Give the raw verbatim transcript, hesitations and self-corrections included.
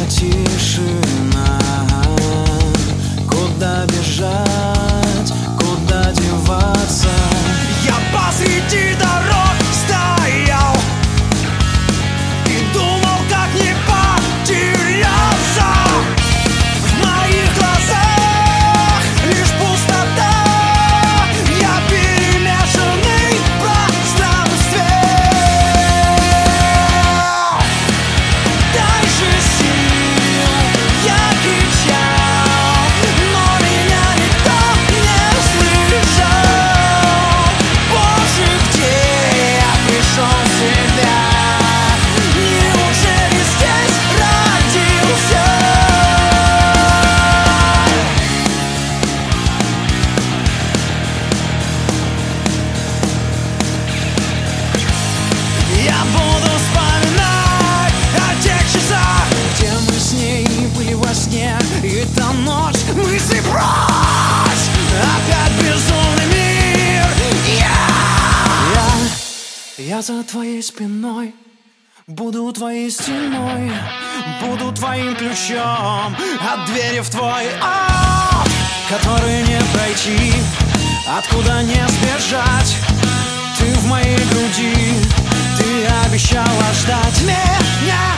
тишина. Куда бежать, куда деваться? Я посреди дорог стоял и думал, как не потеряться. В моих глазах лишь пустота. Я перемешанный в пространстве. Дай же сил, я кричал, но меня никто не слышал. Боже, где я пришел в себя? Неужели здесь родился? Я буду вспоминать о тех часах, Где мы с ней были во сне, и та ночь, мысли прочь. Опять безумный мир. Я я, я за твоей спиной. Буду твоей стеной, буду твоим ключом от двери в твой ад, который не пройти, откуда не сбежать. Ты в моей груди, ты обещала ждать меня.